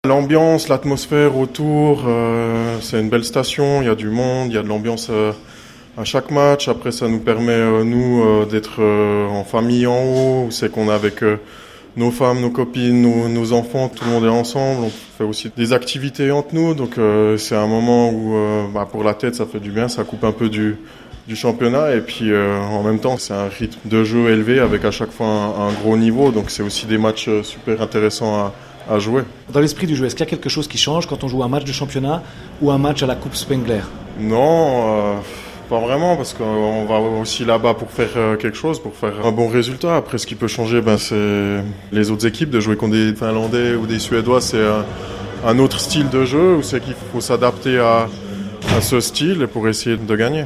L'ambiance, l'atmosphère autour, c'est une belle station, il y a du monde, il y a de l'ambiance à chaque match. Après, ça nous permet, d'être en famille en haut, où c'est qu'on est avec nos femmes, nos copines, nos enfants, tout le monde est ensemble. On fait aussi des activités entre nous, donc c'est un moment où pour la tête, ça fait du bien, ça coupe un peu du championnat et puis en même temps c'est un rythme de jeu élevé avec à chaque fois un gros niveau, donc c'est aussi des matchs super intéressants à jouer. Dans l'esprit du jeu, est-ce qu'il y a quelque chose qui change quand on joue un match de championnat ou un match à la Coupe Spengler ? Non, pas vraiment, parce qu'on va aussi là-bas pour faire quelque chose, pour faire un bon résultat. Après, ce qui peut changer, c'est les autres équipes. De jouer contre des Finlandais ou des Suédois, c'est un autre style de jeu, où c'est qu'il faut s'adapter à ce style pour essayer de gagner.